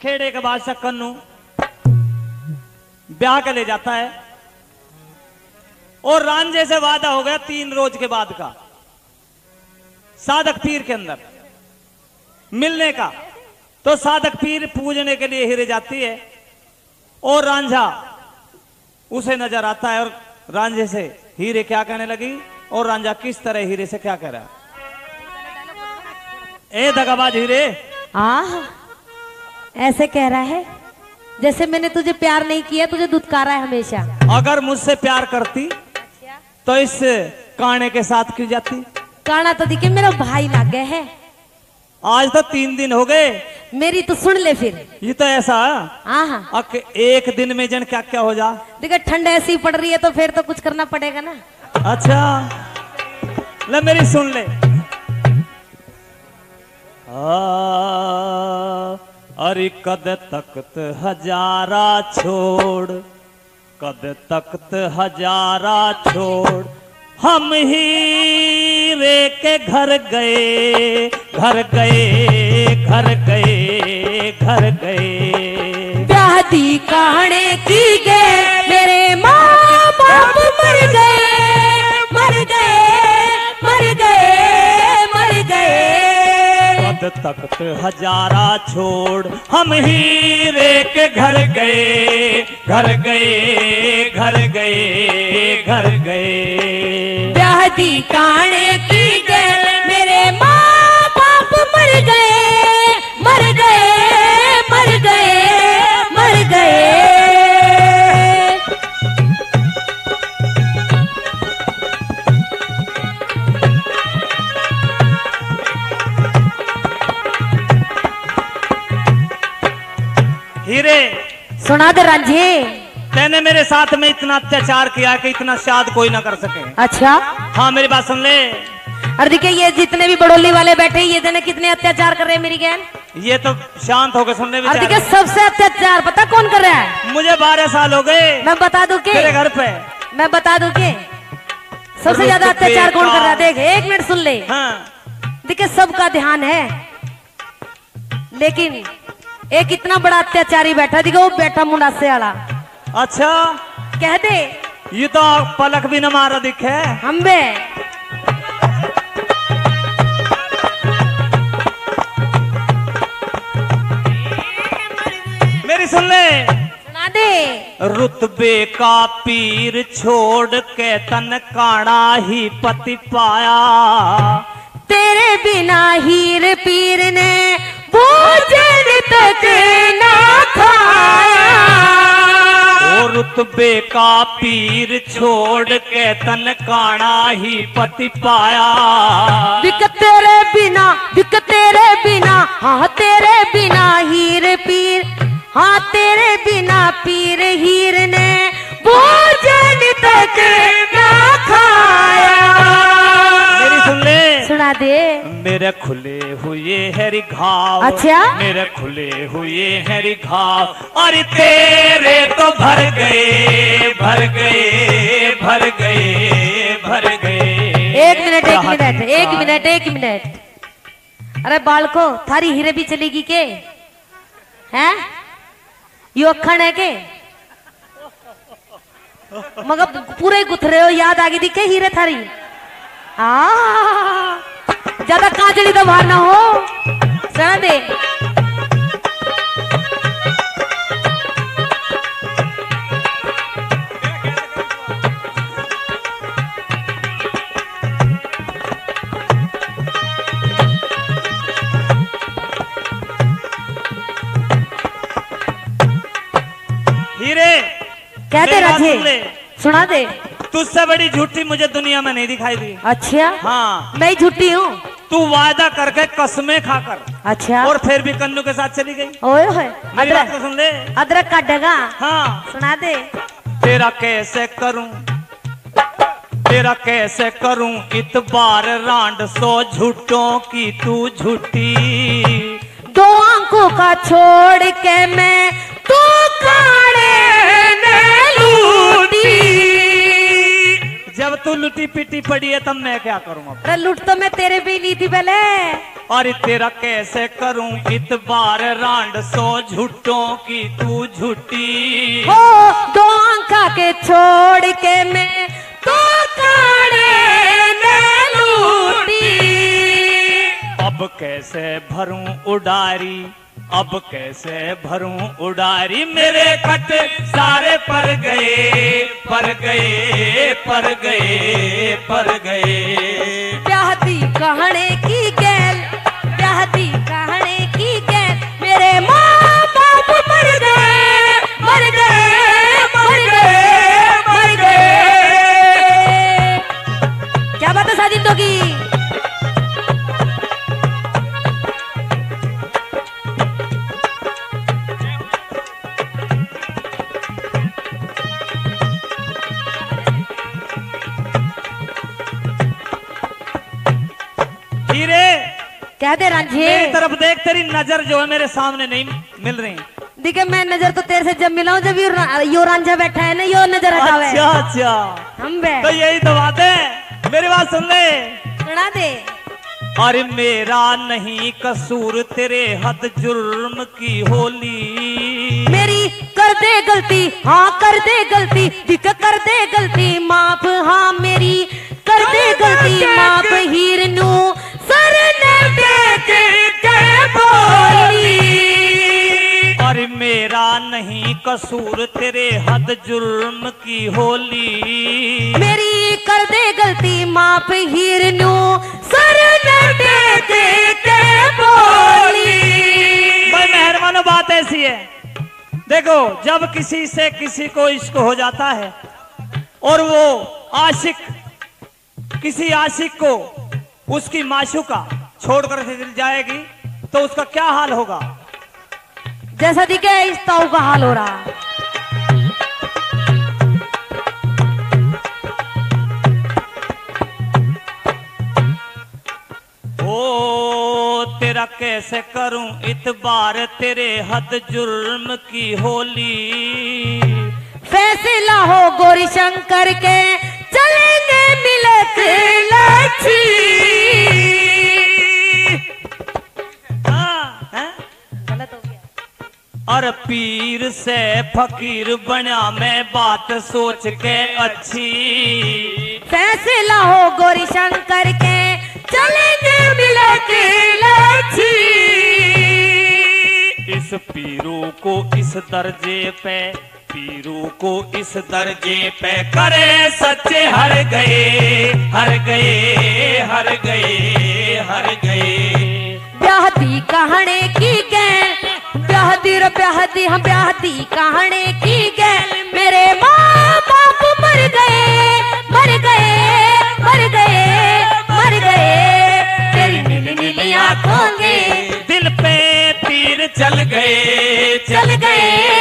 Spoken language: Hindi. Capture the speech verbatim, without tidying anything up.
खेड़े के बादशाह कन्नू ब्याह के ले जाता है और रांझे से वादा हो गया तीन रोज के बाद का साधक पीर के अंदर मिलने का। तो साधक पीर पूजने के लिए हीरे जाती है और रांझा उसे नजर आता है और रांझे से हीरे क्या कहने लगी और रांझा किस तरह हीरे से क्या कह रहा है, ए दगाबाज हीरे। आह, ऐसे कह रहा है जैसे मैंने तुझे प्यार नहीं किया, तुझे दुत्कारा है हमेशा। अगर मुझसे प्यार करती तो इस काने के साथ क्यों जाती? काना तो दिखे मेरा भाई लागे है। आज तो तीन दिन हो गए। मेरी तो सुन ले फिर। ये तो ऐसा आहा, अक एक दिन में जन क्या क्या हो जा। देखा ठंड ऐसी पड़ रही है तो फिर तो कुछ करना पड़ेगा ना। अच्छा ले मेरी सुन ले। अरे कद तख्त हजारा छोड़, कद तख्त हजारा छोड़, हम हीरे के घर गए, घर गए, घर गए, घर गए। ब्याह दी कहानी की गए, मेरे माँ बाप मर गए, मर गए, मर गए, मर गए। कद तख्त हजारा छोड़, हम हीरे के घर गए, घर गए, घर गए, घर गए। ब्याह दी कहानी की गए, मेरे माँ बाप मर गए, मर गए, मर गए, मर गए। हीरे सुना दे रांझे। तैने मेरे साथ में इतना अत्याचार किया कि इतना शाद कोई ना कर सके। अच्छा हाँ मेरी बात सुन ले। और देखिए ये जितने भी बड़ोली वाले बैठे ये देने कितने अत्याचार कर रहे हैं मेरी गैन। ये तो शांत होकर सुनने में। और देखिए सबसे अत्याचार पता कौन कर रहा है? मुझे बारह साल हो गए। मैं बता दूं के तेरे घर पे मैं बता दूं के सबसे ज्यादा अत्याचार कौन कर रहा है? देख एक मिनट सुन ले। हाँ। देखिए सबका ध्यान है लेकिन एक इतना बड़ा अत्याचारी बैठा दिखा, वो बैठा मुंडासे वाला। अच्छा कह दे ये तो पलक भी न मारा दिखे। हम बे मेरी सुन ले। सुना दे। रुतबे का पीर छोड़ के तन काना ही पति पाया, तेरे बिना हीर पीर ने भोजन तक ना खाया। ओ रुतबे का पीर छोड़ के तन काना ही पति पाया। बिक तेरे बिना, बिक तेरे बिना, हाँ तेरे बिना हीर पीर, हाँ तेरे बिना पीर हीर ने भोजन तक ना खाया। मेरी सुन ले। सुना दे। मेरे खुले हुए हैरी घाव। अच्छा मेरे खुले हुए हैरी घाव और तेरे तो भर गए, भर गए, भर गए, भर गए। एक मिनट एक मिनट एक मिनट एक मिनट। अरे बालको थारी हीरे भी चलेगी के हैं? यो अखंड है के? मगर पूरे गुथरे हो, याद आ गई दिखे हीरे थारी। आ ज्यादा काजली तो बाहर ना हो। सुना दे। हीरे कहते राजे सुना दे। तुझसे बड़ी झूठी मुझे दुनिया में नहीं दिखाई दी। अच्छा हाँ मैं ही झूठी हूँ। तू वादा करके कसमें खाकर अच्छा और फिर भी कन्नू के साथ चली गई। ओए होए मेरी बात अदरक तो सुन ले। अदरक काटेगा। हाँ सुना दे। तेरा कैसे करूं, तेरा कैसे करूं इतबार रांड सो झूठों की तू झूठी। दो आंखों का छोड़ के मैं तू काने ने लूटी। जब तू लुटी पिटी पड़ी है तब मैं क्या करूं? अब अरे लूट तो मैं तेरे पे ही ली थी पहले। और तेरा कैसे करूं इतबार रांड सो झूठों की तू झूठी। हो दो आंखा के छोड़ के मैं तो काने में लूटी। अब कैसे भरूं उडारी, अब कैसे भरूं उडारी, मेरे खट सारे पर गए पर गए पर गए पर गए। प्याहती कहने की गैल, प्याहती कहने की गैल, मेरे माँ बाप मर गए मर गए मर गए मर गए। क्या बात है साजिंदों की। हीरे कह दे रांझे, मेरी तरफ देख, तेरी नजर जो है मेरे सामने नहीं मिल रही। देखे मैं नजर तो तेरे से जब मिला हूं जब यो, यो रांझा बैठा है ना, यो नजर हटावे। अच्छा अच्छा, हम बे तो यही तो बात है। मेरी बात सुन ले, सुना दे। अरे मेरा नहीं कसूर, तेरे हद जुर्म की होली। मेरी कर दे गलती, हाँ कर दे गलती, दिक कर दे गलती माफ, हाँ मेरी कर दे गलती माफ। हीर नू सर ने देख के बोली। अरे मेरा नहीं कसूर, तेरे हद जुर्म की होली। मेरी कर दे गलती माफ, हीर नू सर ने देख के बोली। भाई मेहरबानो, बात ऐसी है, देखो जब किसी से किसी को इश्क हो जाता है और वो आशिक किसी आशिक को उसकी माशूका छोड़कर चली जाएगी तो उसका क्या हाल होगा। जैसा दिखे इस ताऊ का हाल हो रहा। ओ तेरा कैसे करूं इतबार, तेरे हद जुर्म की होली। फैसला हो गौरी शंकर के चलेंगे मिलक लच्छी। हाँ, हैं? गलत हो गया। और पीर से फकीर बना मैं बात सोच के अच्छी। फैसला हो गौरी शंकर के चलेंगे मिलक लच्छी। इस पीरू को इस दर्जे पे, पीरू को इस दर्जे पे करे सच्चे हर गए हर गए हर गए हर गए। ब्याहती कहानी की गैल, ब्याहती रो ब्याहती हम ब्याहती कहानी की गैल। मेरे माँ बाप मर गए मर गए मर गए मर गए। तेरी नीली नीली आंखों में दिल पे तीर चल गए चल गए